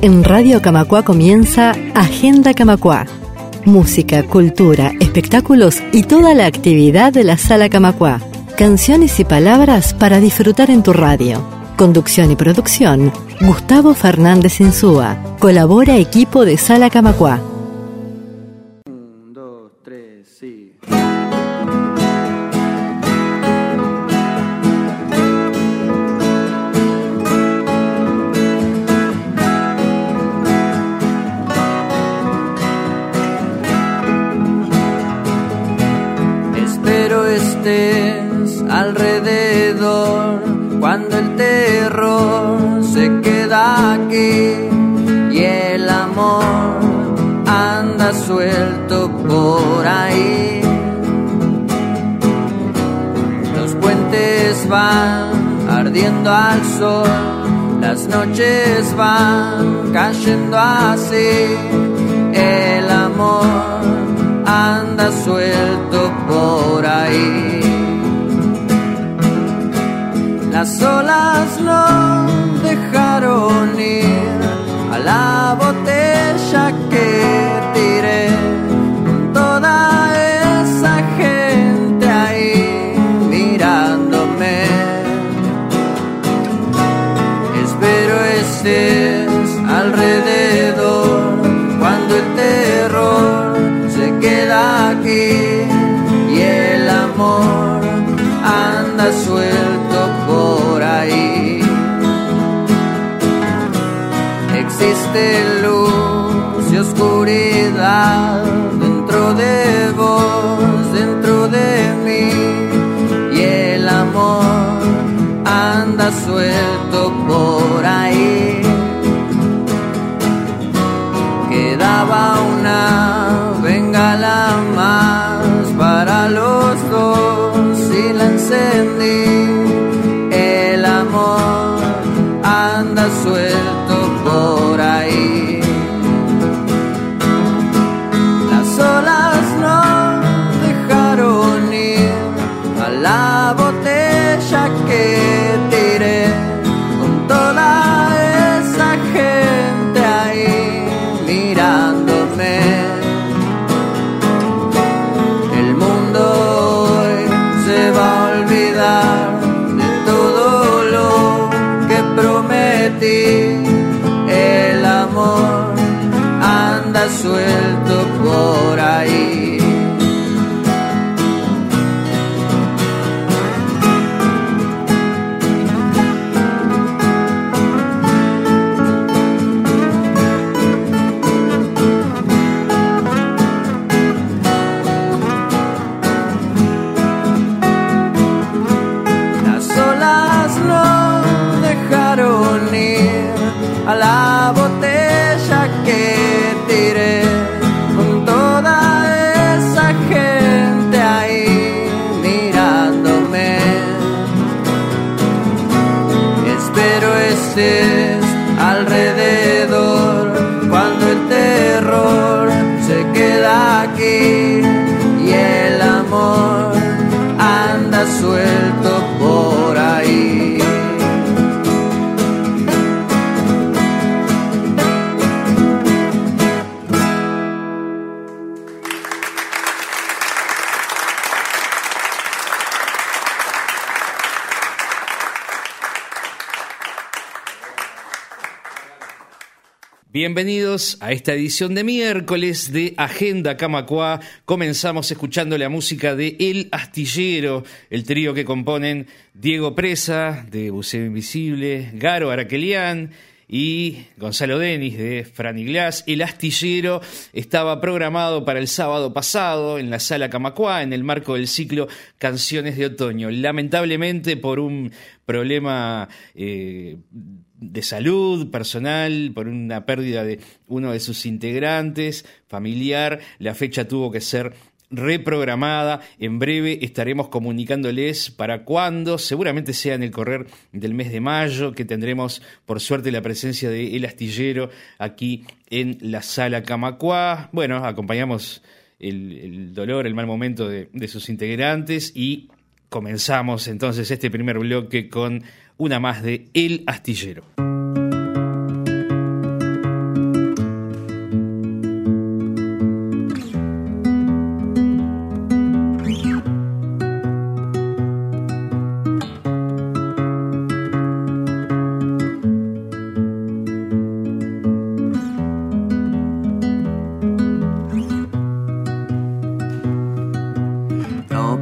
En Radio Camacuá comienza Agenda Camacuá. Música, cultura, espectáculos y toda la actividad de la Sala Camacuá. Canciones y palabras para disfrutar en tu radio. Conducción y producción, Gustavo Fernández Insúa. Colabora equipo de Sala Camacuá. 1, 2, 3, sí. Espero estés alrededor cuando el terror se queda aquí y el amor anda suelto por ahí. Los puentes van ardiendo al sol, las noches van cayendo así. El amor anda suelto por ahí. Las olas no dejaron ir a la botella que tiré con toda esa gente ahí mirándome. Espero estés alrededor cuando el terror se queda aquí y el amor anda suelto por ahí. Existe luz y oscuridad dentro de vos, dentro de mí, y el amor anda suelto por ahí. Quedaba una bengala más para los dos y la encendí. El amor anda suelto por ahí. Las olas no dejaron ir a la botella que tiré con toda esa gente ahí mirándome. El mundo hoy se va a olvidar de todo lo que prometí. El amor anda suelto por ahí. A la botella que tiré con toda esa gente ahí mirándome. Espero estés alrededor cuando el terror se queda aquí y el amor anda suelto por ahí. Bienvenidos a esta edición de miércoles de Agenda Camacuá. Comenzamos escuchando la música de El Astillero, el trío que componen Diego Presa, de Buceo Invisible, Garo Araquelián y Gonzalo Denis, de Franny Glass. El Astillero estaba programado para el sábado pasado en la Sala Camacuá, en el marco del ciclo Canciones de Otoño. Lamentablemente, por un problema de salud personal, por una pérdida de uno de sus integrantes, familiar, la fecha tuvo que ser reprogramada. En breve estaremos comunicándoles para cuándo, seguramente sea en el correr del mes de mayo, que tendremos por suerte la presencia de El Astillero aquí en la Sala Camacuá. Bueno, acompañamos el dolor, el mal momento de sus integrantes y comenzamos entonces este primer bloque con una más de El Astillero.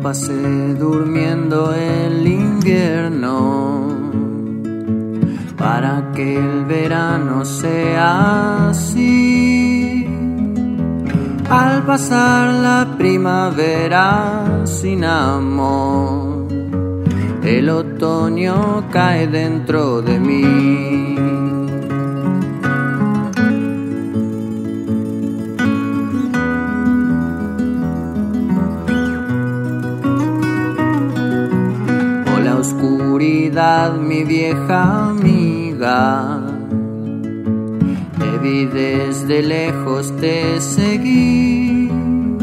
pasé durmiendo el invierno para que el verano sea así. Al pasar la primavera sin amor, el otoño cae dentro de mí. Oh, la oscuridad, mi vieja amiga, te vi desde lejos, te seguí.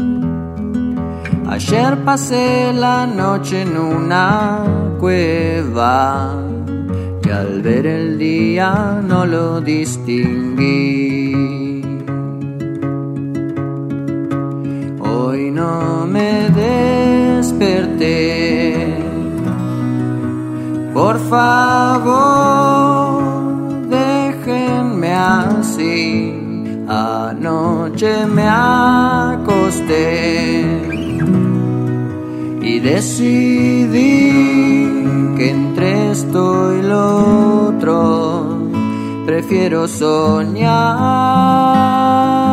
Ayer pasé la noche en una cueva y al ver el día no lo distinguí. Hoy no me desperté, por favor déjenme así. Anoche me acosté y decidí que entre esto y lo otro prefiero soñar.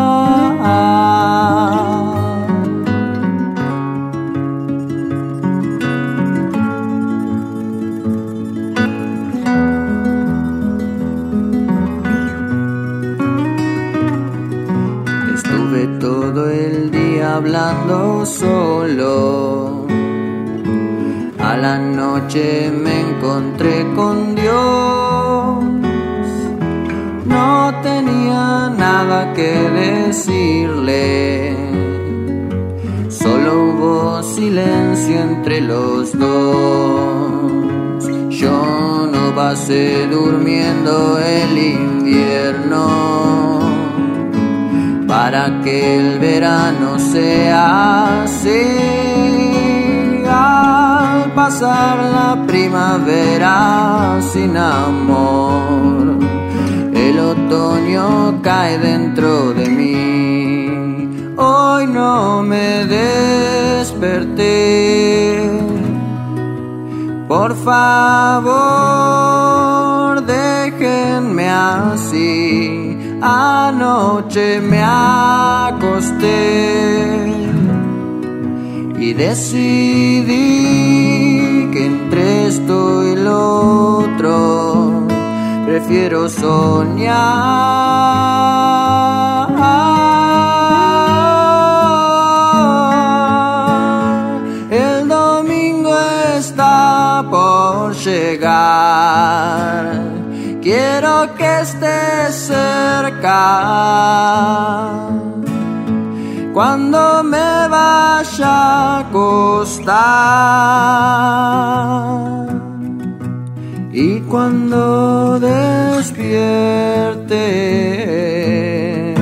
Estuve todo el día hablando solo. A la noche me encontré con Dios. No tenía nada que decirle, solo hubo silencio entre los dos. Yo no pasé durmiendo el invierno para que el verano sea así. Al pasar la primavera sin amor, el otoño cae dentro de mí. Hoy no me desperté, por favor déjenme así. Anoche me acosté y decidí que entre esto y lo otro prefiero soñar. El domingo está por llegar, quiero que estés cerca cuando me vaya a acostar y cuando despierte.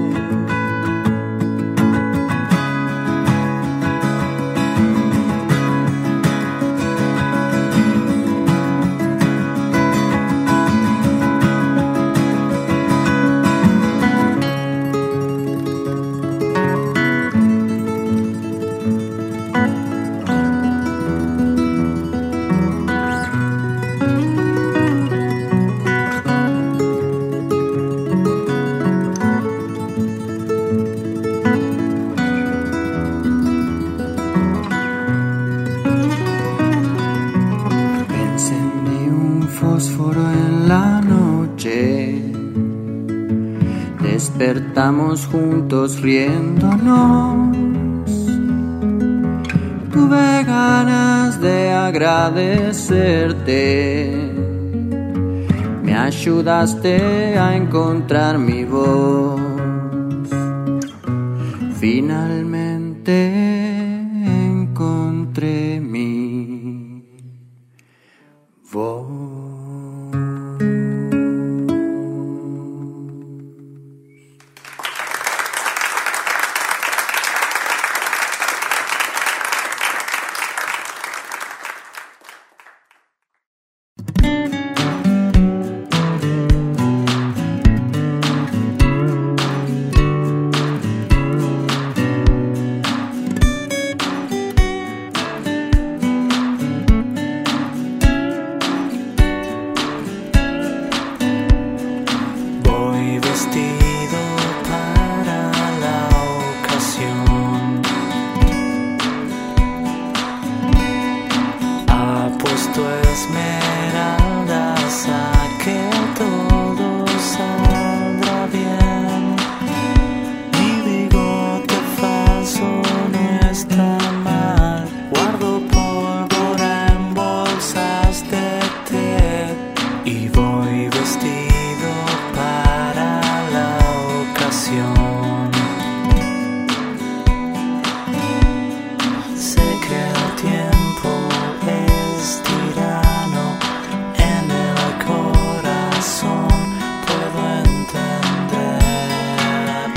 Despertamos juntos riéndonos. Tuve ganas de agradecerte. Me ayudaste a encontrar mi voz. Finalmente encontré mi voz. vestido para la ocasión. Ha puesto esmeraldas a que todo saldrá bien. Mi bigote falso no está mal. Guardo pólvora en bolsas de té y voy vestido para la ocasión. Sé que el tiempo es tirano en el corazón, puedo entender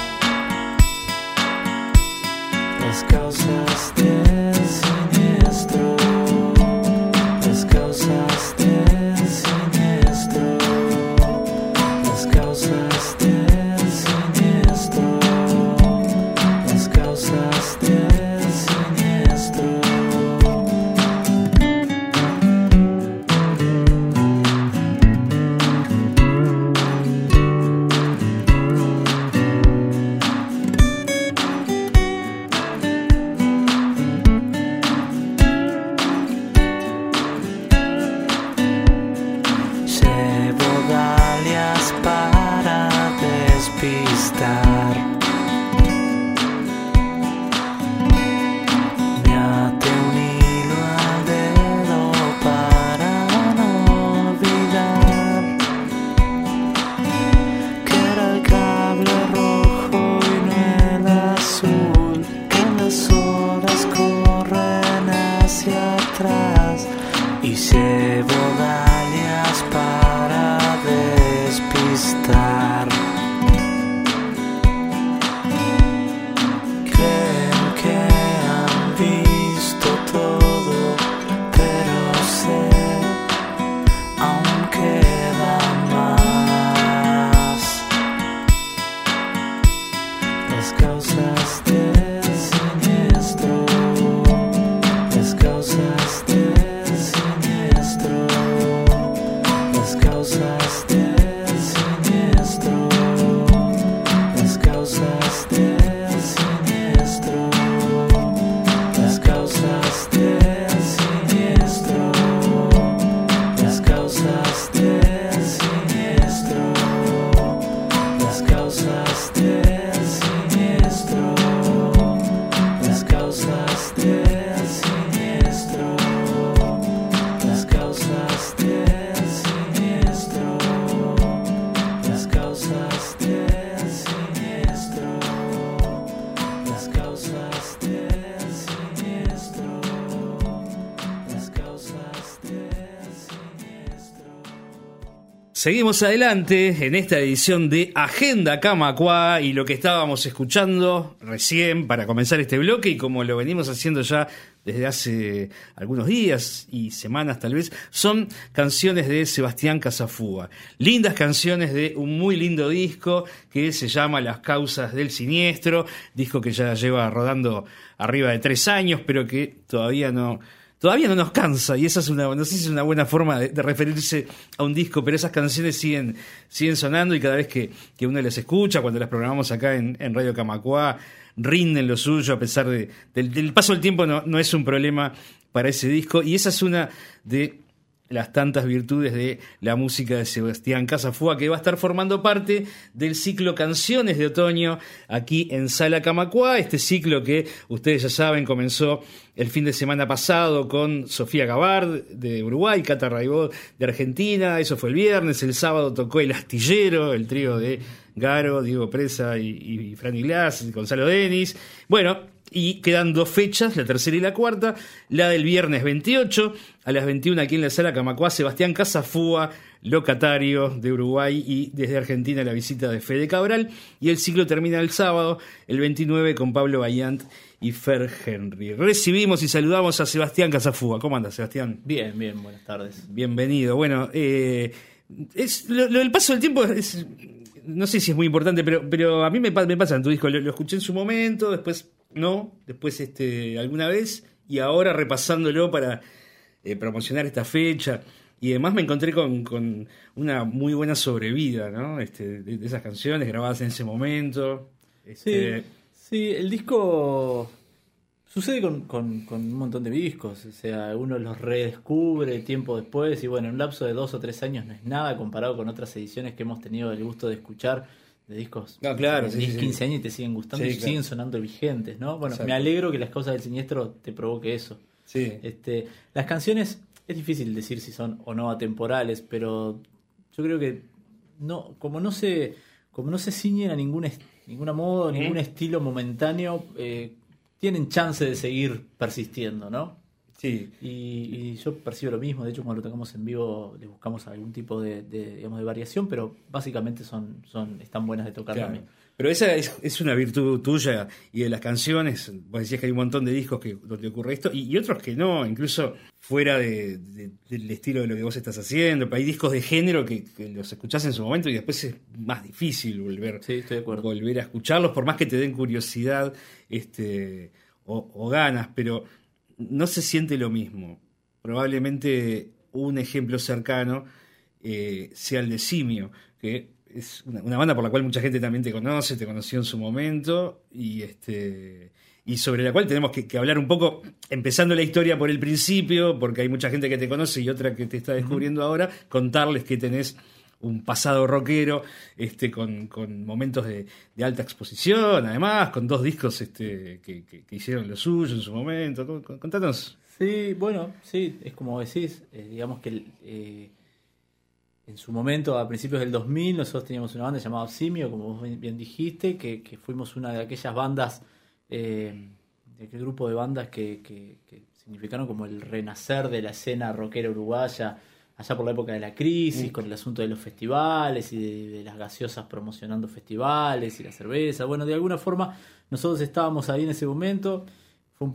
las causas del siniestro, las causas del siniestro, las causas del siniestro, las causas del siniestro. Llevo dalias para despistar. Me até un hilo al dedo para no olvidar que era el cable rojo y no el azul, que las horas corren hacia atrás y llevo dalias para despistar. Creen que han visto todo, pero sé, aún queda más. Las causas del siniestro, las causas del siniestro, las causas del siniestro, las causas del siniestro, las causas del siniestro, las causas del siniestro, las causas del siniestro, las causas del siniestro, las causas del siniestro, las causas del siniestro, las causas del siniestro, las causas del siniestro. Seguimos adelante en esta edición de Agenda Camacuá y lo que estábamos escuchando recién para comenzar este bloque y como lo venimos haciendo ya desde hace algunos días y semanas tal vez, son canciones de Sebastián Casafúa. Lindas canciones de un muy lindo disco que se llama Las Causas del Siniestro, disco que ya lleva rodando arriba de 3 años, pero que todavía no nos cansa, y esa es no sé si es una buena forma de referirse a un disco, pero esas canciones siguen sonando y cada vez que uno las escucha, cuando las programamos acá en Radio Camacuá, rinden lo suyo a pesar del paso del tiempo, no es un problema para ese disco, y esa es una de las tantas virtudes de la música de Sebastián Casafúa, que va a estar formando parte del ciclo Canciones de Otoño aquí en Sala Camacuá, este ciclo que ustedes ya saben comenzó el fin de semana pasado con Sofía Gabard de Uruguay, Cata Raibó de Argentina, eso fue el viernes, el sábado tocó El Astillero, el trío de Garo, Diego Presa y Franny Glass, Gonzalo Denis, bueno, y quedan 2 fechas, la tercera y la cuarta, la del viernes 28 a las 21 aquí en la Sala Camacuá, Sebastián Casafúa, locatario de Uruguay, y desde Argentina la visita de Fede Cabral, y el ciclo termina el sábado, el 29, con Pablo Bayant y Fer Henry. Recibimos y saludamos a Sebastián Casafúa. ¿Cómo andas, Sebastián? Bien, buenas tardes. Bienvenido. Bueno, lo del paso del tiempo es, no sé si es muy importante, pero a mí me pasa en tu disco. Lo escuché en su momento, después alguna vez, y ahora repasándolo para promocionar esta fecha Y además me encontré con una muy buena sobrevida, ¿no? De esas canciones grabadas en ese momento. Sí, el disco sucede con un montón de discos. O sea, uno los redescubre tiempo después y bueno, en un lapso de 2 o 3 años no es nada comparado con otras ediciones que hemos tenido el gusto de escuchar de discos claro, de 10, 15 años y te siguen gustando y siguen sonando vigentes, ¿no? Bueno, exacto. Me alegro que Las Causas del Siniestro te provoque eso. Sí. Las canciones es difícil decir si son o no atemporales, pero yo creo que no, como no se ciñen a ninguna moda, ningún estilo momentáneo, tienen chance de seguir persistiendo, ¿no? Sí. Y yo percibo lo mismo. De hecho, cuando lo tocamos en vivo le buscamos algún tipo de variación, pero básicamente están buenas de tocar también. Pero esa es una virtud tuya y de las canciones. Vos decías que hay un montón de discos donde ocurre esto y otros que no, incluso fuera del estilo de lo que vos estás haciendo. Hay discos de género que los escuchás en su momento y después es más difícil volver a escucharlos, por más que te den curiosidad o ganas, pero no se siente lo mismo. Probablemente un ejemplo cercano sea el de Simio, que es una banda por la cual mucha gente también te conoció en su momento y sobre la cual tenemos que hablar un poco, empezando la historia por el principio, porque hay mucha gente que te conoce y otra que te está descubriendo ahora, contarles que tenés un pasado rockero con momentos de alta exposición, además, con 2 discos que hicieron lo suyo en su momento. Contanos. Sí, bueno, sí, es como decís, digamos que en su momento, a principios del 2000, nosotros teníamos una banda llamada Simio, como vos bien dijiste, que fuimos una de aquellas bandas, de aquel grupo de bandas que significaron como el renacer de la escena rockera uruguaya, allá por la época de la crisis, con el asunto de los festivales y de las gaseosas promocionando festivales y la cerveza. Bueno, de alguna forma nosotros estábamos ahí en ese momento. Fue un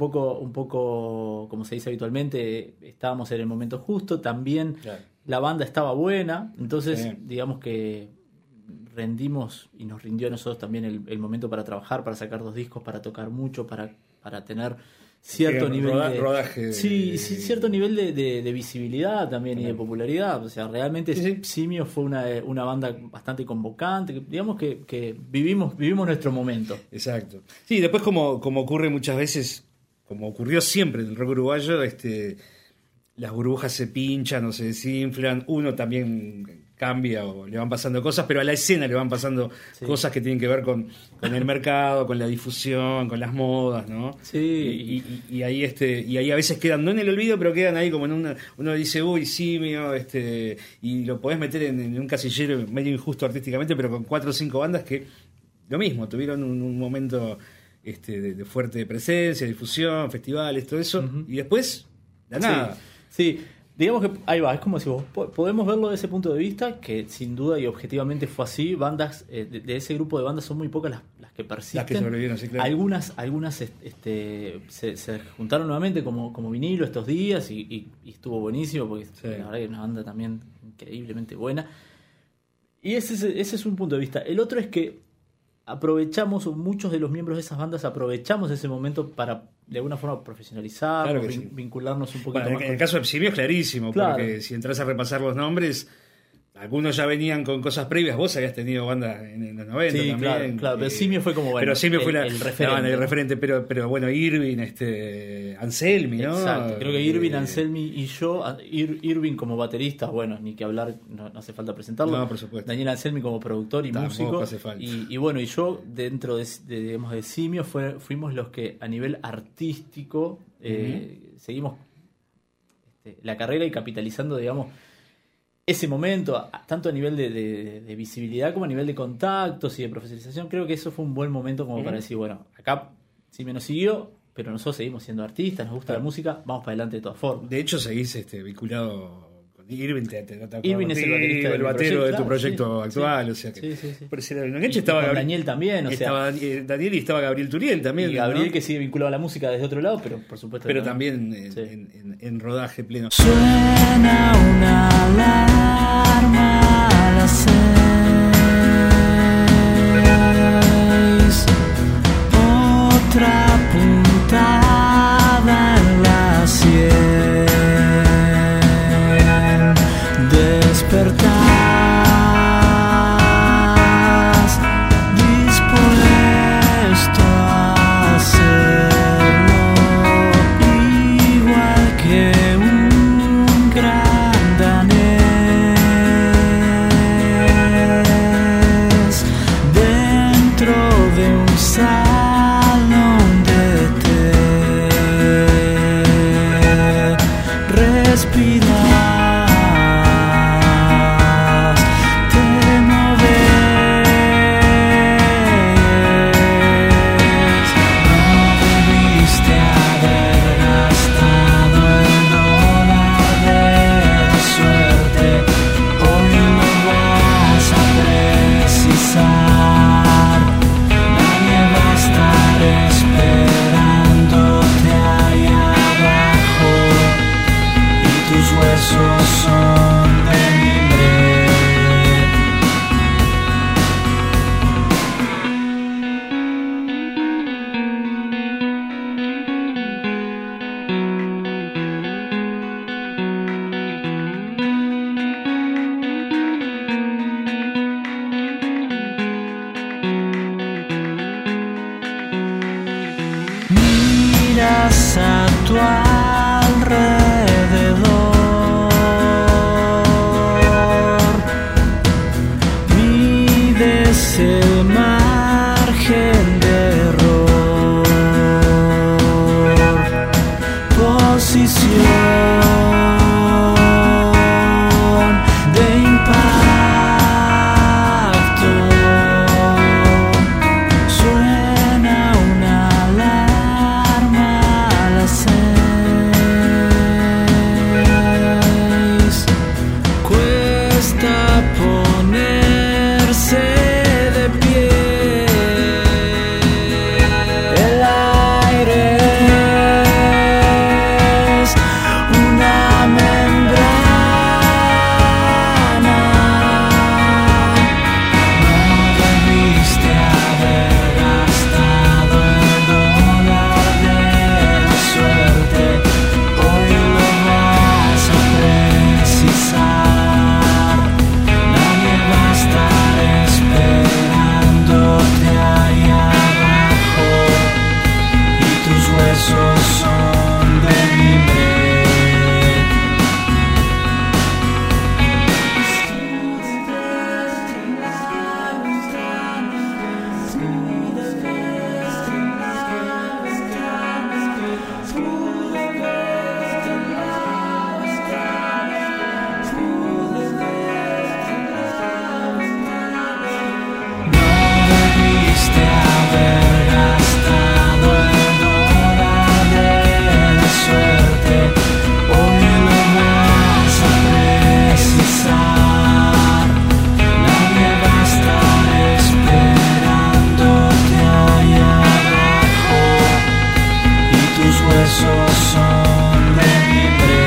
poco, como se dice habitualmente, estábamos en el momento justo. También la banda estaba buena, entonces digamos que rendimos y nos rindió a nosotros también el momento para trabajar, para sacar 2 discos, para tocar mucho, para tener cierto nivel de rodaje, cierto nivel de visibilidad también y de popularidad. O sea, realmente Simio fue una banda bastante convocante, digamos que vivimos nuestro momento. Exacto. Sí, después como ocurre muchas veces, como ocurrió siempre en el rock uruguayo, las burbujas se pinchan o se desinflan, uno también cambia o le van pasando cosas, pero a la escena le van pasando cosas que tienen que ver con el mercado, con la difusión, con las modas, ¿no? Sí. Y ahí a veces quedan, no en el olvido, pero quedan ahí como en uno dice, uy, Simio, y lo podés meter en un casillero medio injusto artísticamente, pero con 4 o 5 bandas que lo mismo, tuvieron un momento de fuerte presencia, difusión, festivales, todo eso, y después, nada. Sí. Digamos que ahí va, es como si vos podemos verlo desde ese punto de vista, que sin duda y objetivamente fue así. Bandas de ese grupo de bandas son muy pocas las que persisten. Las que sobrevivieron, sí, claro. Algunas se juntaron nuevamente como vinilo estos días y estuvo buenísimo, porque la verdad que es una banda también increíblemente buena. Y ese es un punto de vista. El otro es que muchos de los miembros de esas bandas aprovechamos ese momento para de alguna forma profesionalizarnos, vincularnos un poquito más. En el caso de Simio es clarísimo, porque si entras a repasar los nombres, algunos ya venían con cosas previas. Vos habías tenido bandas en los 90 también. Claro, pero Simio fue como pero Simio fue el referente, pero bueno, Irving, Anselmi, ¿no? Exacto, creo que Irving, Anselmi y yo, Irving como baterista, bueno, ni que hablar, no hace falta presentarlo. No, por supuesto. Daniel Anselmi como productor y músico. Hace falta. Y bueno, y yo dentro de Simio fuimos los que a nivel artístico seguimos la carrera y capitalizando, digamos, ese momento, tanto a nivel de visibilidad como a nivel de contactos y de profesionalización. Creo que eso fue un buen momento como para decir, bueno, acá Simio nos siguió, pero nosotros seguimos siendo artistas, nos gusta la música, vamos para adelante de todas formas. De hecho, seguís vinculado con Irving. Irving es el baterista el batero de tu proyecto actual. O sea que estaba Daniel también. Estaba Daniel y estaba Gabriel Turiel también. Y Gabriel, ¿no? que sigue vinculado a la música desde otro lado, pero por supuesto. Pero también en rodaje pleno. Suena una alarma a las 6, otra puntada en la 100. a tu alrededor. Mides el margen de error. Posición de impacto. Suena una alarma a las 6. Cuesta ponerse de pie. El aire es una membrana. No debiste haber gastado el dólar de la suerte. Hoy lo vas a precisar. Nadie va a estar esperándote ahí abajo. Y tus huesos son de mimbre. No debiste haber gastado el dólar de la suerte. Hoy lo vas a precisar. Nadie va a estar esperándote ahí abajo. Y tus huesos son de mimbre.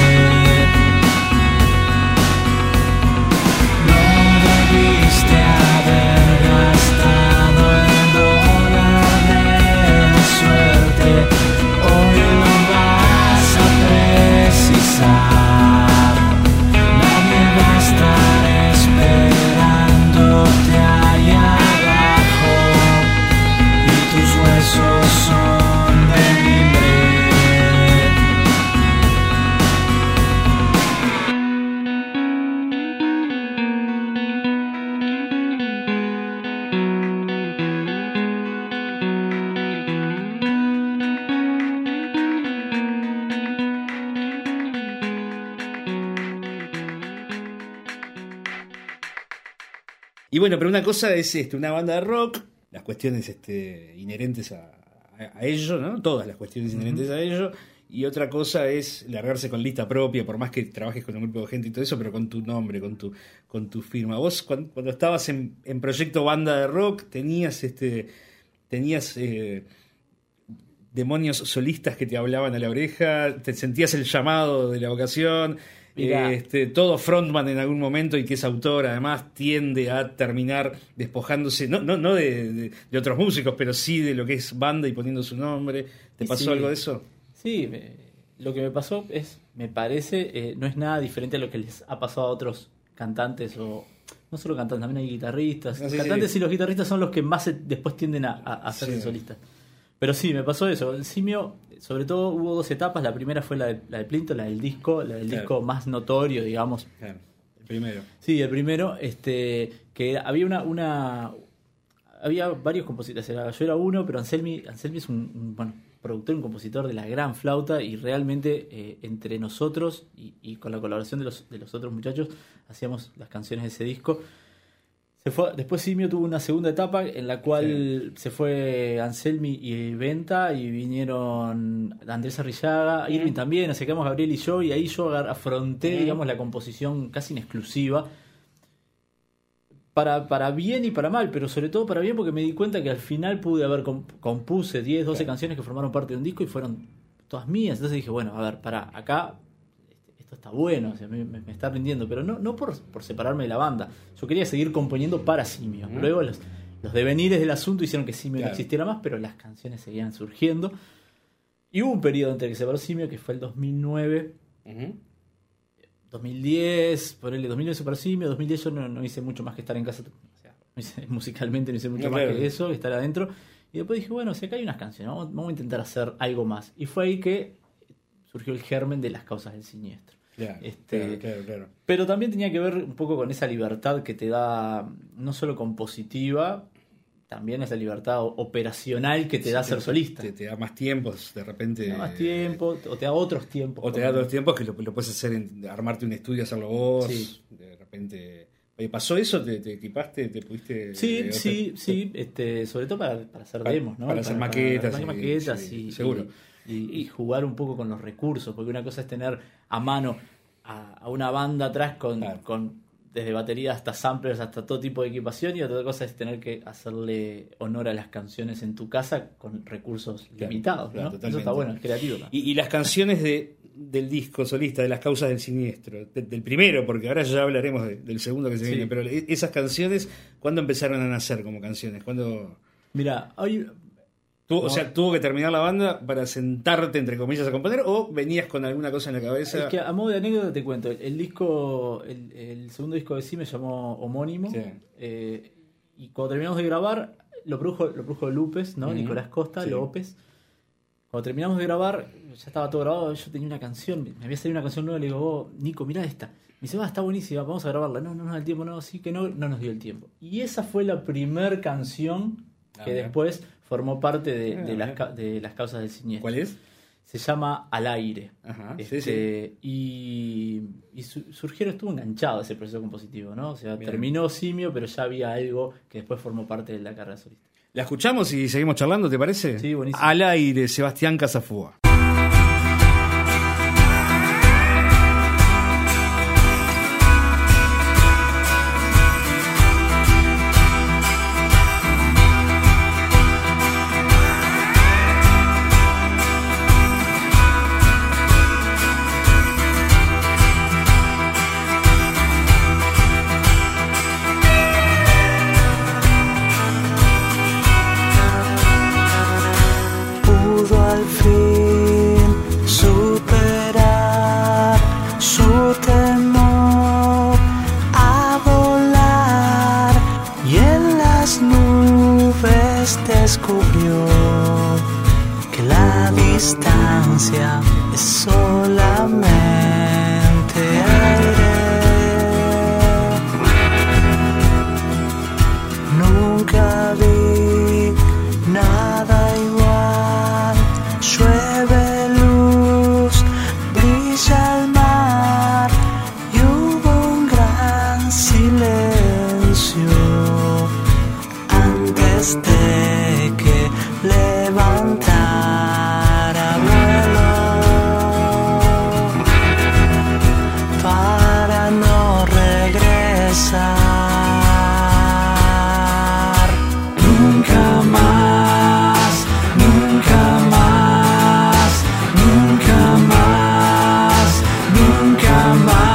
No debiste haber gastado el dólar de la suerte. Hoy lo vas a precisar. Nadie va a estar esperándote ahí abajo. Y tus huesos son de mimbre. Y bueno, pero una cosa es una banda de rock, las cuestiones inherentes a ello, ¿no? Todas las cuestiones inherentes a ello. Y otra cosa es largarse con lista propia, por más que trabajes con un grupo de gente y todo eso, pero con tu nombre, con tu firma. Vos cuando estabas en proyecto banda de rock, tenías demonios solistas que te hablaban a la oreja, te sentías el llamado de la vocación. Mirá. Todo frontman en algún momento y que es autor además tiende a terminar despojándose no de otros músicos, pero sí de lo que es banda y poniendo su nombre. ¿Te pasó Sí. algo de eso? Sí, lo que me pasó me parece, no es nada diferente a lo que les ha pasado a otros cantantes, o no solo cantantes, también hay guitarristas. Sí, Cantantes sí. y los guitarristas son los que más después tienden a hacerse Sí. solistas. Pero sí, me pasó eso. El Simio, sobre todo hubo dos etapas. La primera fue la de Plinto, la del disco Claro. más notorio, digamos. Claro, el primero. Sí, el primero, que había había varios compositores. Yo era uno, pero Anselmi es un productor y un compositor de la gran flauta, y realmente entre nosotros y con la colaboración de los otros muchachos hacíamos las canciones de ese disco. Después Simio tuvo una segunda etapa en la cual se fue Anselmi y Venta, y vinieron Andrés Arrillaga, Irving también, así que quedamos Gabriel y yo, y ahí yo afronté, digamos, la composición casi en exclusiva. Para bien y para mal, pero sobre todo para bien, porque me di cuenta que al final pude haber compuse 10, 12 canciones que formaron parte de un disco y fueron todas mías. Entonces dije, bueno, a ver, acá esto está bueno, o sea, me está rindiendo, pero no por separarme de la banda. Yo quería seguir componiendo para Simio. Luego los devenires del asunto hicieron que Simio no existiera más, pero las canciones seguían surgiendo. Y hubo un periodo entre que se separó Simio, que fue el 2009. 2010, por el 2009 se separó Simio. 2010 yo no hice mucho más que estar en casa. O sea, musicalmente no hice mucho más que eso, que estar adentro. Y después dije, bueno, si acá hay unas canciones, vamos a intentar hacer algo más. Y fue ahí que surgió el germen de Las Causas del Siniestro. Claro. Pero también tenía que ver un poco con esa libertad que te da, no solo compositiva, también esa libertad operacional que te da ser solista. Te da más tiempos, de repente. Te da más tiempo, o te da otros tiempos. O te da otros tiempos que lo puedes hacer, armarte un estudio, hacerlo vos. Sí. De repente. ¿Pasó eso? ¿Te equipaste? ¿Te pudiste...? Sí, sobre todo para hacer demos, ¿no? Para hacer maquetas. Para maquetas sí, seguro. Y jugar un poco con los recursos, porque una cosa es tener a mano a una banda atrás con desde batería hasta samplers, hasta todo tipo de equipación, y otra cosa es tener que hacerle honor a las canciones en tu casa con recursos limitados, ¿no? Eso está bueno, es creativo, ¿no? Y las canciones del disco solista, de Las Causas del Siniestro, del primero, porque ahora ya hablaremos del segundo que se viene, pero esas canciones, ¿cuándo empezaron a nacer como canciones? ¿Cuándo...? Mira, hoy... O sea, ¿tuvo que terminar la banda para sentarte, entre comillas, a componer, o venías con alguna cosa en la cabeza? Es que a modo de anécdota te cuento, el segundo disco de Sí me llamó Homónimo, y cuando terminamos de grabar, lo produjo Lupes, ¿no? Nicolás Costa, López. Cuando terminamos de grabar, ya estaba todo grabado, yo tenía una canción, me había salido una canción nueva, le digo, Nico, mirá esta. Me dice, está buenísima, vamos a grabarla. No nos da el tiempo, no nos dio el tiempo. Y esa fue la primer canción que después formó parte de las Causas del Siniestro. ¿Cuál es? Se llama Al Aire. Ajá, Y estuvo enganchado ese proceso compositivo, ¿no? O sea, terminó Simio, pero ya había algo que después formó parte de la carrera solista. ¿La escuchamos y seguimos charlando, te parece? Sí, buenísimo. Al Aire, Sebastián Casafúa. Al fin superar su temor a volar y en las nubes descubrió que la distancia es solamente aire. Nunca vi nada igual. Llueve luz, brilla el mar y hubo un gran silencio antes de que levantara vuelo para no regresar nunca más, nunca más, nunca más, nunca más.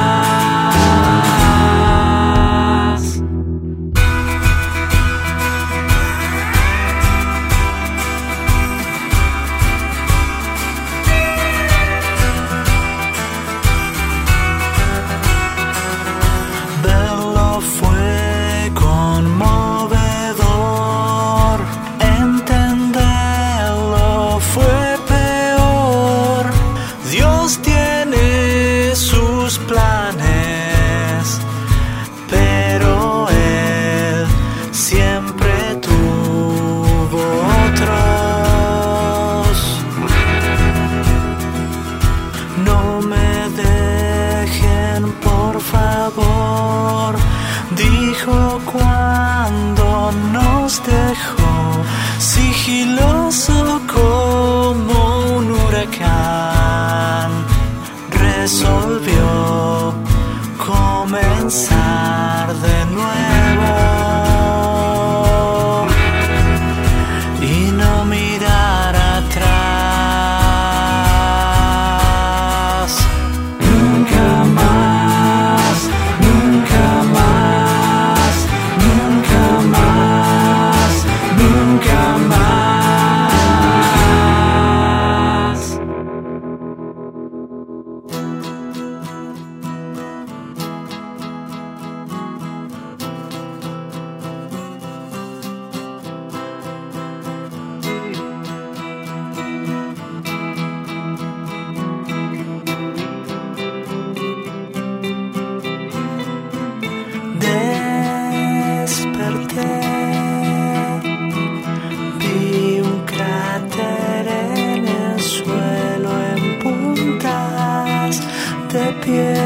pie,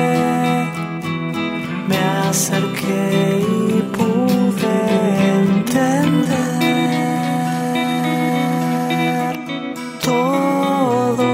me acerqué y pude entender todo.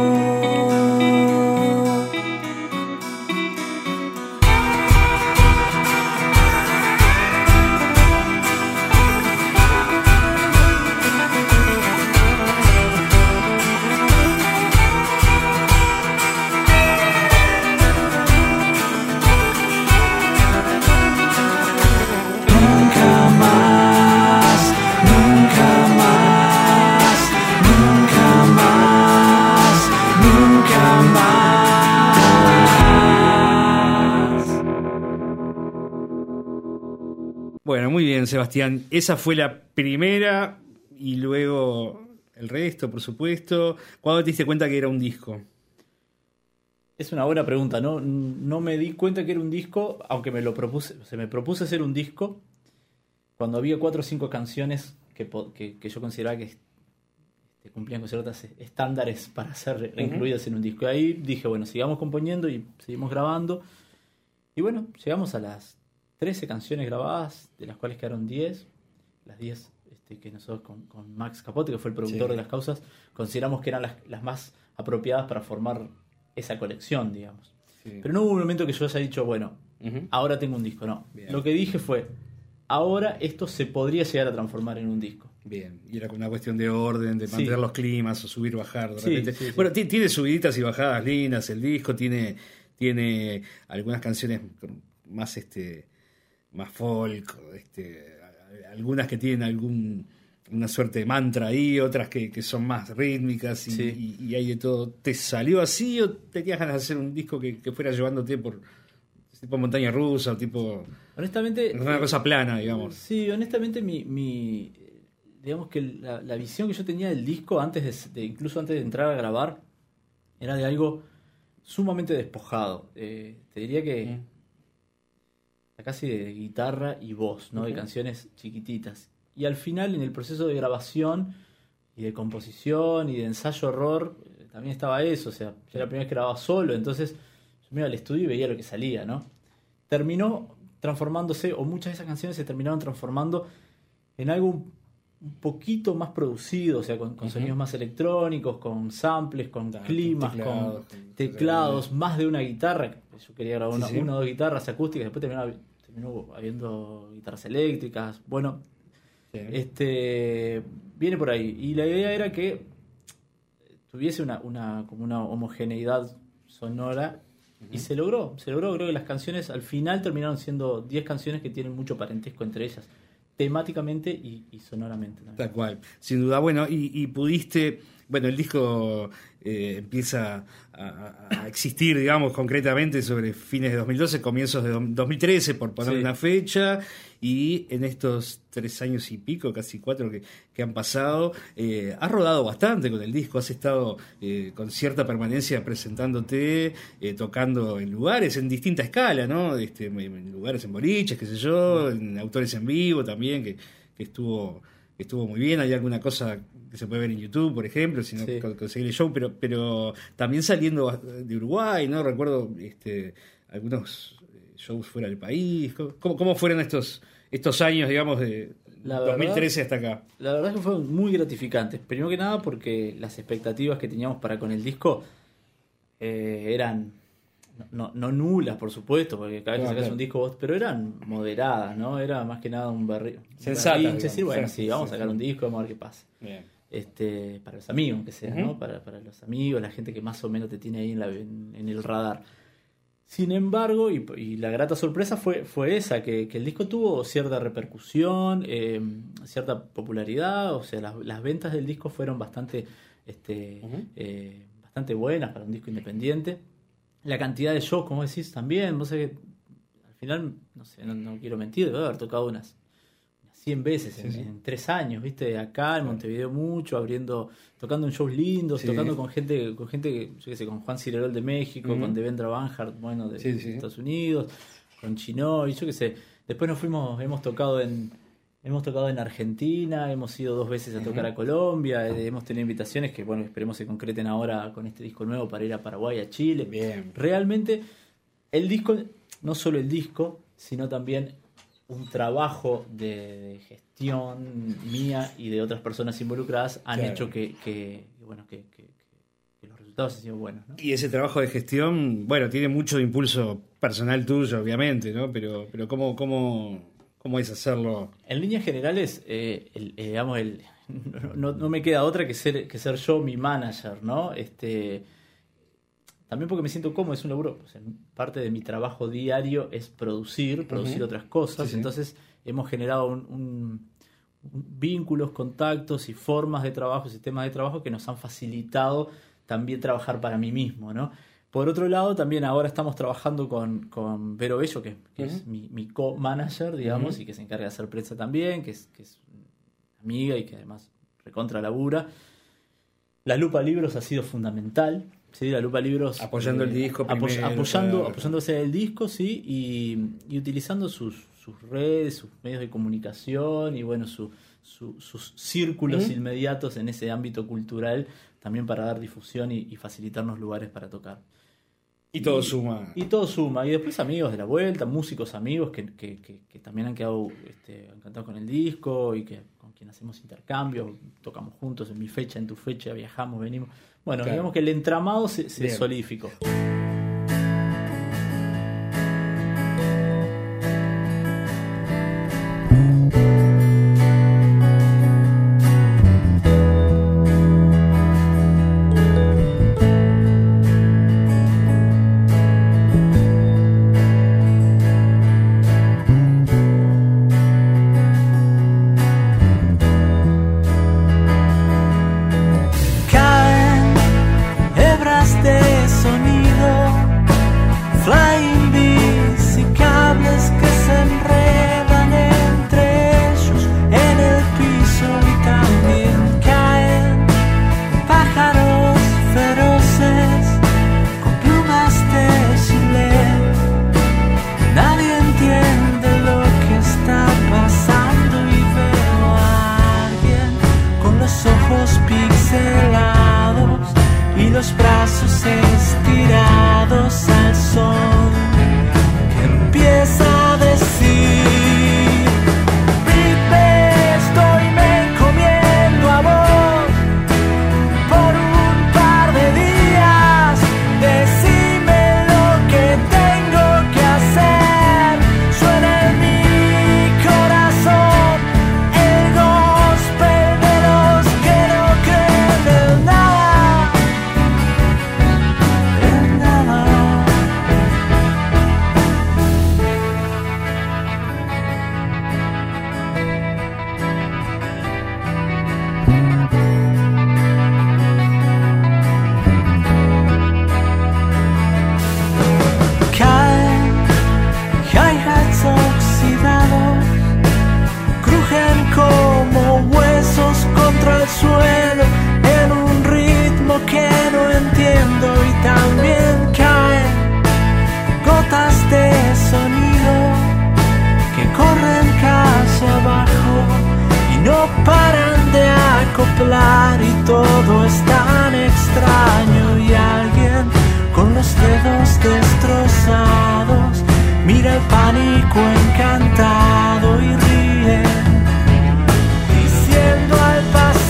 Bueno, muy bien, Sebastián. Esa fue la primera y luego el resto, por supuesto. ¿Cuándo te diste cuenta que era un disco? Es una buena pregunta, ¿no? No me di cuenta que era un disco, aunque me propuse hacer un disco cuando había 4 o 5 canciones que yo consideraba que cumplían con ciertos estándares para ser incluidas en un disco. Y ahí dije, bueno, sigamos componiendo y seguimos grabando. Y bueno, llegamos a las 13 canciones grabadas, de las cuales quedaron 10. Las 10 que nosotros con Max Capote, que fue el productor de Las Causas, consideramos que eran las más apropiadas para formar esa colección, digamos. Sí. Pero no hubo un momento que yo haya dicho, bueno, ahora tengo un disco. No. Bien. Lo que dije fue, ahora esto se podría llegar a transformar en un disco. Bien, y era una cuestión de orden, de mantener los climas, o subir, bajar. De repente. Sí. Bueno, tiene subiditas y bajadas lindas el disco, tiene algunas canciones más más folk, algunas que tienen una suerte de mantra ahí, otras que son más rítmicas y hay de todo. ¿Te salió así o tenías ganas de hacer un disco que fuera llevándote por tipo montaña rusa o tipo... Honestamente... una cosa plana, digamos. Sí, honestamente digamos que la visión que yo tenía del disco incluso antes de entrar a grabar era de algo sumamente despojado. Te diría que casi de guitarra y voz, ¿no? De canciones chiquititas. Y al final, en el proceso de grabación y de composición y de ensayo-error, también estaba eso. O sea, yo era la primera vez que grababa solo, entonces yo me iba al estudio y veía lo que salía, ¿no? Terminó transformándose, o muchas de esas canciones se terminaron transformando en algo un poquito más producido, o sea, con sonidos más electrónicos, con samples, con climas, con teclados, más de una guitarra. Yo quería grabar una o dos guitarras acústicas, después terminó habiendo guitarras eléctricas. Bueno, viene por ahí. Y la idea era que tuviese como una homogeneidad sonora. Y se logró. Creo que las canciones al final terminaron siendo 10 canciones que tienen mucho parentesco entre ellas, temáticamente y sonoramente también. Tal cual, sin duda. Bueno, y pudiste... Bueno, el disco empieza a existir, digamos, concretamente sobre fines de 2012, comienzos de 2013, por poner una fecha, y en estos 3 años y pico, casi 4 que han pasado, has rodado bastante con el disco, has estado con cierta permanencia presentándote, tocando en lugares en distinta escala, ¿no? En lugares en boliches, qué sé yo, en autores en vivo también, que estuvo muy bien. Hay alguna cosa que se puede ver en YouTube, por ejemplo, si no conseguir el show, pero también saliendo de Uruguay, ¿no? Recuerdo algunos shows fuera del país. ¿Cómo fueron estos años, digamos, de 2013 hasta acá? La verdad es que fueron muy gratificantes. Primero que nada porque las expectativas que teníamos para con el disco eran... No nulas, por supuesto, porque cada vez que sacas un disco pero eran moderadas, ¿no? Era más que nada un berrinche. Decir, bueno, vamos a sacar un disco, vamos a ver qué pasa. Bien. Para los amigos, aunque sea, ¿no? Para los amigos, la gente que más o menos te tiene ahí en el radar. Sin embargo, y la grata sorpresa fue esa, que el disco tuvo cierta repercusión, cierta popularidad. O sea, las ventas del disco fueron bastante buenas para un disco independiente. La cantidad de shows, como decís, también. Vos sabés que al final, no sé, no quiero mentir, debe haber tocado unas 100 veces en 3 años, ¿viste? Acá en Montevideo mucho, tocando en shows lindos, tocando con gente, yo qué sé, con Juan Cirerol de México, con Devendra Banhart, bueno, de Estados Unidos, con Chinoy, yo qué sé. Después hemos tocado en hemos tocado en Argentina, hemos ido 2 veces a tocar a Colombia, hemos tenido invitaciones que, bueno, esperemos se concreten ahora con este disco nuevo para ir a Paraguay, a Chile. Bien. Realmente, el disco, no solo el disco, sino también un trabajo de gestión mía y de otras personas involucradas han hecho que los resultados han sido buenos, ¿no? Y ese trabajo de gestión, bueno, tiene mucho impulso personal tuyo, obviamente, ¿no? Pero ¿cómo es hacerlo? En líneas generales, no me queda otra que ser yo mi manager, ¿no? También porque me siento cómodo, es un laburo. O sea, parte de mi trabajo diario es producir otras cosas. Sí, sí. Entonces hemos generado vínculos, contactos y formas de trabajo, sistemas de trabajo que nos han facilitado también trabajar para mí mismo, ¿no? Por otro lado, también ahora estamos trabajando con Vero Bello, que es mi co-manager, digamos, y que se encarga de hacer prensa también, que es amiga y que además recontra labura. La Lupa Libros ha sido fundamental, ¿sí? La Lupa Libros Apoyando el disco primero, apoyándose el disco, sí, y utilizando sus redes, sus medios de comunicación y bueno, sus círculos inmediatos en ese ámbito cultural también para dar difusión y facilitarnos lugares para tocar. Y todo suma. Y todo suma. Y después amigos de la vuelta, músicos amigos que también han quedado encantados con el disco y con quien hacemos intercambios, tocamos juntos en mi fecha, en tu fecha, viajamos, venimos. Bueno, claro. Digamos que el entramado se solidificó. Y todo es tan extraño y alguien con los dedos destrozados mira el pánico encantado y ríe diciendo al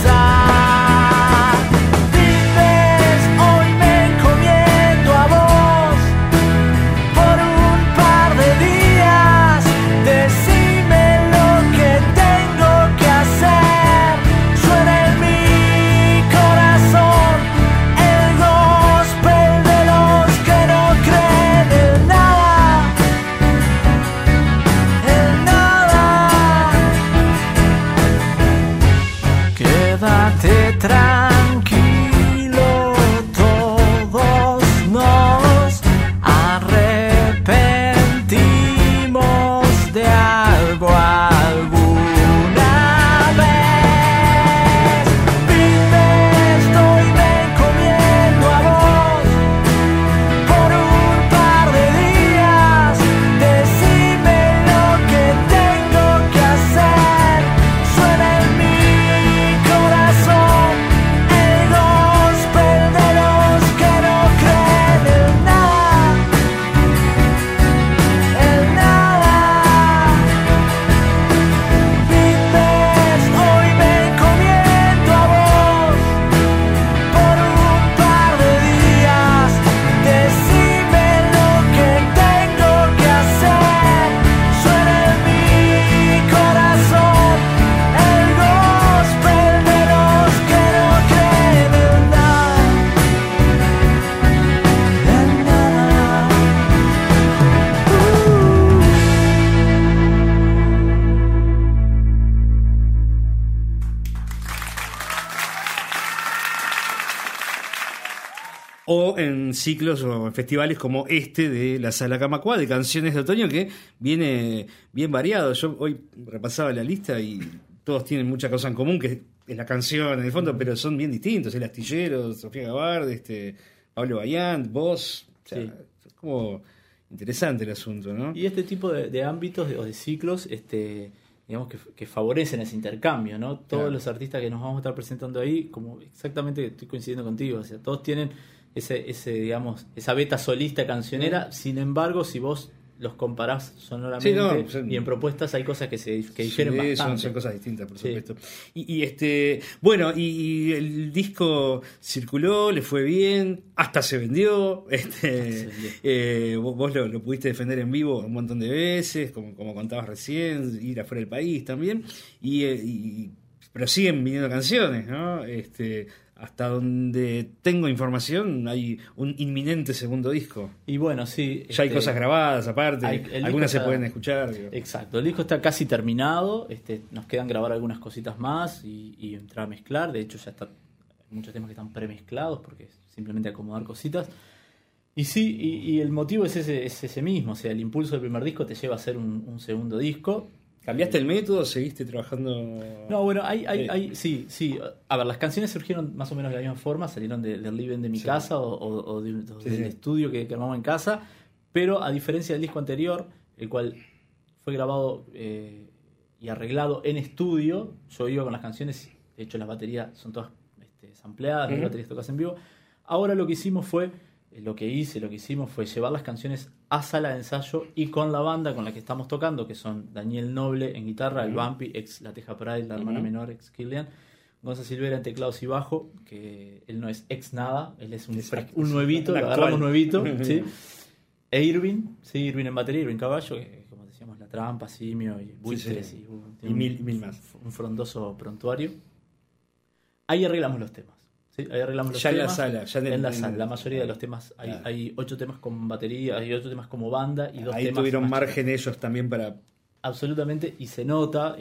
pasar: vives, hoy me encomiendo a vos por un par de días, decime lo que tengo que hacer, suena en mi corazón el gospel de los que no creen en nada, en nada. Quédate tranquilo, todos nos arrepentimos de algo alguna vez. Vives, estoy me encomiendo a vos por un par de días, decime lo que tengo que hacer, o en ciclos o en festivales como este de la Sala Camacuá, de canciones de otoño, que viene bien variado. Yo hoy repasaba la lista y todos tienen mucha cosa en común, que es la canción en el fondo, pero son bien distintos. El Astillero, Sofía Gabard, Pablo Bayant, vos. O sea, Sí. es como interesante el asunto, ¿no? Y este tipo de ámbitos o de ciclos, digamos que favorecen ese intercambio, ¿no? Todos Claro. los artistas que nos vamos a estar presentando ahí, como exactamente estoy coincidiendo contigo, o sea, todos tienen digamos, esa beta solista cancionera. Sin embargo, si vos los comparás sonoramente Sí, no, son- y en propuestas, hay cosas que difieren Sí, bastante. son cosas distintas, por Sí. supuesto. Bueno, y el disco circuló, le fue bien, hasta se vendió. Vos lo pudiste defender en vivo un montón de veces, como contabas recién, ir afuera del país también. Pero siguen viniendo canciones, ¿no? Hasta donde tengo información, hay un inminente segundo disco. Y bueno, sí. Ya hay cosas grabadas aparte, el disco algunas se está- pueden escuchar. Digo. Exacto, el disco está casi terminado, nos quedan grabar algunas cositas más y entrar a mezclar. De hecho, ya está muchos temas que están premezclados porque es simplemente acomodar cositas. Y sí, y el motivo es ese mismo, o sea, el impulso del primer disco te lleva a hacer un segundo disco. ¿Cambiaste el método? ¿Seguiste trabajando? No, bueno, sí. A ver, las canciones surgieron más o menos de la misma forma, salieron del living de mi Sí. casa o del Sí. estudio que armamos en casa, pero a diferencia del disco anterior, el cual fue grabado y arreglado en estudio, yo iba con las canciones, de hecho las baterías son todas sampleadas, las baterías tocas en vivo. Ahora lo que hicimos fue, lo que hicimos fue llevar las canciones a sala de ensayo y con la banda con la que estamos tocando, que son Daniel Noble en guitarra, el Bumpy, ex La Teja Pride, la hermana menor, ex Killian, Gonza Silvera en teclados y bajo, que él no es ex nada, él es un Exacto. nuevito, Un lo actual. agarramos nuevito, ¿sí? E Irving en batería, Irving Caballo, que como decíamos, La Trampa, Simio y Buitres, sí. tiene Y mil más. un frondoso prontuario. Ahí arreglamos los temas. ¿Sí? Ahí arreglamos los Ya en la temas. sala, ya en la sala. La mayoría de los temas, Claro. hay 8 temas con batería, hay 8 temas como banda y 2 Ahí temas tuvieron más margen ellos también para... absolutamente, y se nota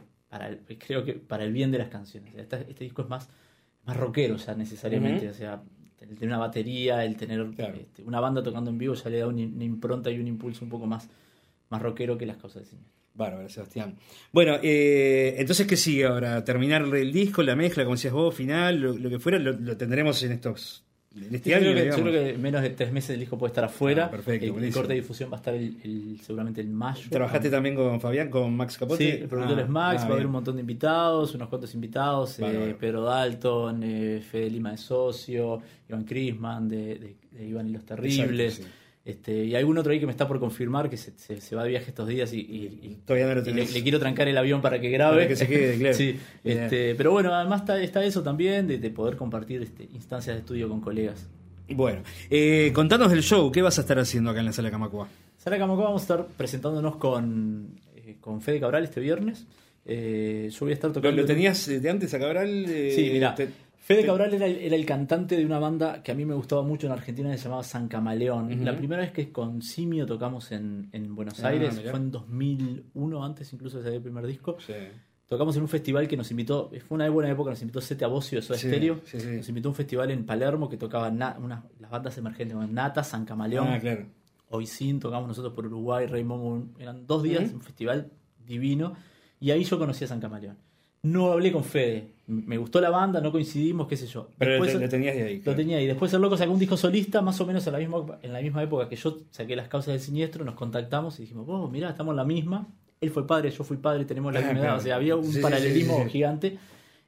creo que para el bien de las canciones. Este disco es más rockero ya necesariamente, o sea, el tener una batería, el tener Claro. una banda tocando en vivo ya le da una impronta y un impulso un poco más rockero que las causas del cine. Bárbaro, Sebastián. Bueno, entonces, ¿qué sigue ahora? ¿Terminar el disco, la mezcla, como decías vos, final, lo que fuera? Lo tendremos en este Yo año, creo digamos. que menos de 3 meses el disco puede estar afuera. Perfecto, el buenísimo. corte de difusión va a estar seguramente en mayo. ¿Trabajaste también con Fabián, con Max Capote? Sí, el productor es Max, va a haber bien. un montón de invitados, unos cuantos invitados, Bárbaro. Pedro Dalton, Fede Lima de Socio, Iván Crisman de Iván y los Terribles, Exacto, y algún otro ahí que me está por confirmar que se va de viaje estos días y Todavía no lo y tenés. le quiero trancar el avión para que grabe. Para que se quede, claro. Sí, Bien. pero bueno, además está eso también, de poder compartir instancias de estudio con colegas. Bueno, contanos del show. ¿Qué vas a estar haciendo acá en la Sala Camacuá? Sala Camacuá vamos a estar presentándonos con Fede Cabral este viernes. Yo voy a estar tocando. ¿Lo tenías de antes a Cabral? Sí, mira, Fede Cabral era el cantante de una banda que a mí me gustaba mucho en Argentina, que se llamaba San Camaleón. Ujú. La primera vez que con Simio tocamos en Buenos Ah, Aires mirá. fue en 2001, antes incluso de salir el primer disco. Sí. Tocamos en un festival que nos invitó, fue una buena época, nos invitó Sete Abosio de Soda Sí, Stereo. sí, sí. Nos invitó a un festival en Palermo que tocaba las bandas emergentes, como Nata, San Camaleón. Ah, claro. Hoy Sin, tocamos nosotros por Uruguay, Rey Momo, eran 2 días, Ujú. un festival divino, y ahí yo conocí a San Camaleón. No hablé con Fede, me gustó la banda, no coincidimos, qué sé yo. Pero Después, lo tenías de ahí. lo claro. tenía ahí. Después el loco sacó un disco solista, más o menos en la misma época que yo saqué Las Causas del Siniestro, nos contactamos y dijimos, oh, mirá, estamos en la misma. Él fue padre, yo fui padre, tenemos la Ah, misma edad, claro. o sea, había un Sí, paralelismo sí. gigante.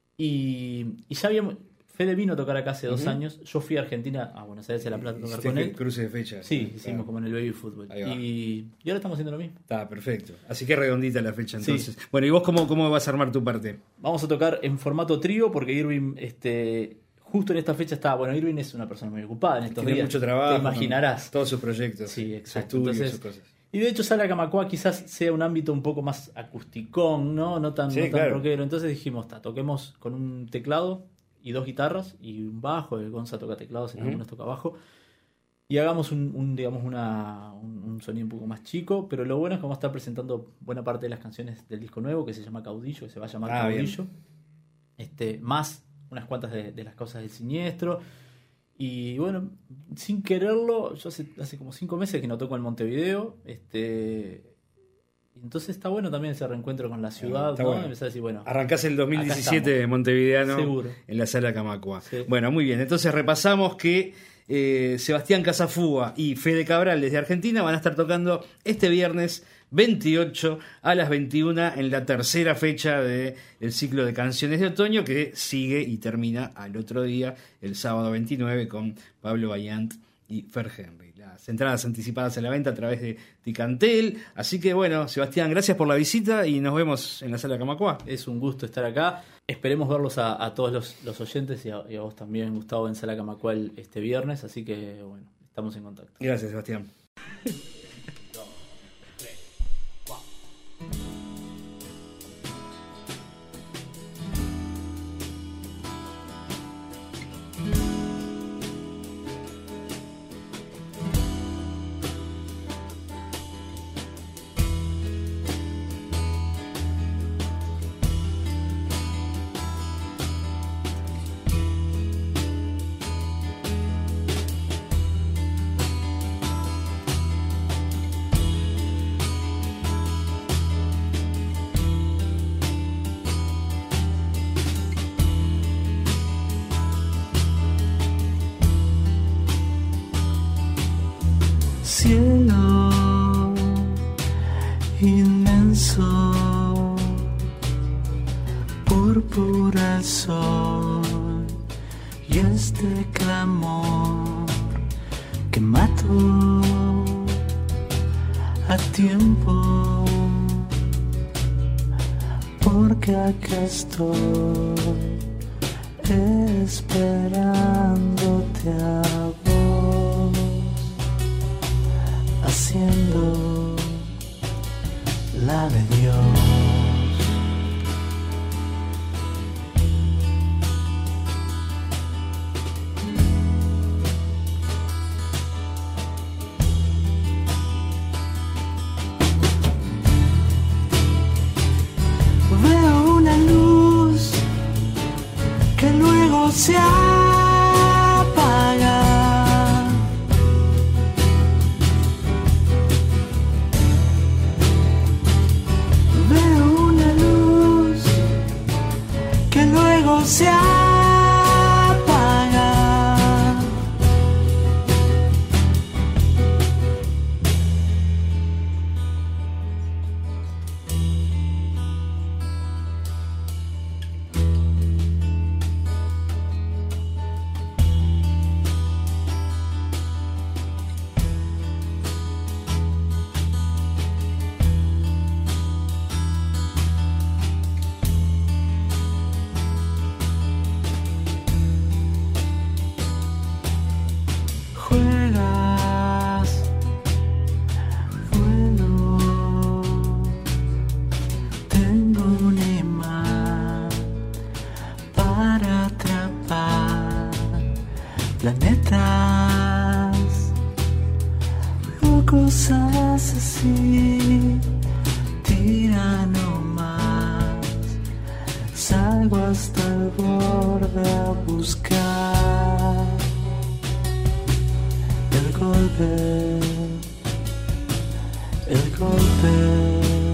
Y ya habíamos... Fede vino a tocar acá hace 2 Ujú. años, yo fui a Argentina, a Buenos Aires, a La Plata, a tocar Hiciste con él. cruce de fecha. Sí, Claro. hicimos como en el baby fútbol. Ahí va. Y ahora estamos haciendo lo mismo. Está perfecto. Así que redondita la fecha Sí. entonces. Bueno, ¿y vos cómo vas a armar tu parte? Vamos a tocar en formato trío porque Irving, justo en esta fecha está. Bueno, Irving es una persona muy ocupada en estos Tiene días. mucho trabajo. Te imaginarás. con todos sus proyectos. Sí, sus exacto. estudios, Entonces, sus cosas. y de hecho, Sala Camacuá quizás sea un ámbito un poco más acusticón, ¿no? No tan, Sí, no tan claro. rockero. Entonces dijimos, toquemos con un teclado y 2 guitarras y un bajo. El Gonza toca teclados, el algunos toca bajo. Y hagamos digamos un sonido un poco más chico, pero lo bueno es que vamos a estar presentando buena parte de las canciones del disco nuevo que se llama Caudillo, que se va a llamar Bien. Caudillo. Más unas cuantas de las causas del siniestro. Y bueno, sin quererlo, yo hace como 5 meses que no toco en Montevideo. Entonces está bueno también ese reencuentro con la ciudad, Está ¿no? bueno. Empezar a decir, bueno, Arrancás el acá 2017 estamos. montevideano Seguro. en la Sala Camacua. Sí. Bueno, muy bien. Entonces repasamos que Sebastián Casafúa y Fede Cabral desde Argentina van a estar tocando este viernes 28 a las 21 en la tercera fecha del ciclo de canciones de otoño, que sigue y termina al otro día, el sábado 29, con Pablo Bayant y Fer Henry. Las entradas anticipadas a la venta a través de Ticantel. Así que bueno, Sebastián, gracias por la visita y nos vemos en la Sala Camacua. Es un gusto estar acá. Esperemos verlos a todos los oyentes y a vos también, Gustavo, en Sala Camacual este viernes. Así que bueno, estamos en contacto. Gracias, Sebastián. Cielo inmenso, púrpura el sol y este clamor que mató a tiempo, porque acá estoy esperándote a vos, haciendo la de Dios. Veo una luz que luego se apaga. Veo una luz que luego se apaga. Juegas, vuelo, tengo un imán para atrapar planetas o cosas así. Tira nomás, salgo hasta el borde a buscar el golpe, el golpe.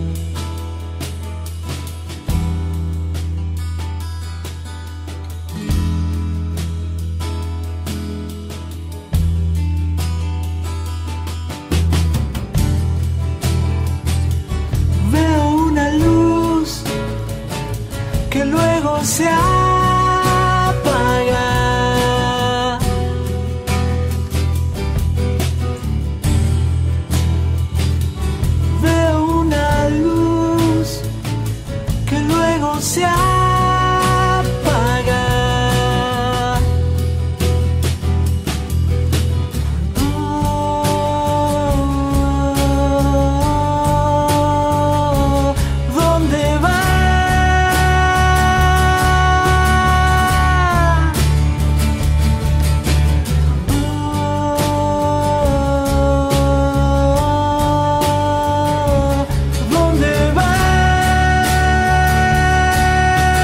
Veo una luz que luego se apaga. Veo una luz que luego se apaga. Oh, ¿dónde va? Oh, ¿dónde va?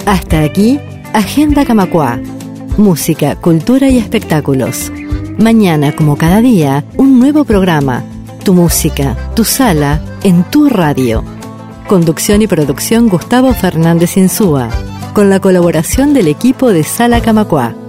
Hasta aquí, Agenda Camacuá. Música, cultura y espectáculos. Mañana, como cada día, un nuevo programa. Tu música, tu sala, en tu radio. Conducción y producción Gustavo Fernández Insúa, con la colaboración del equipo de Sala Camacuá.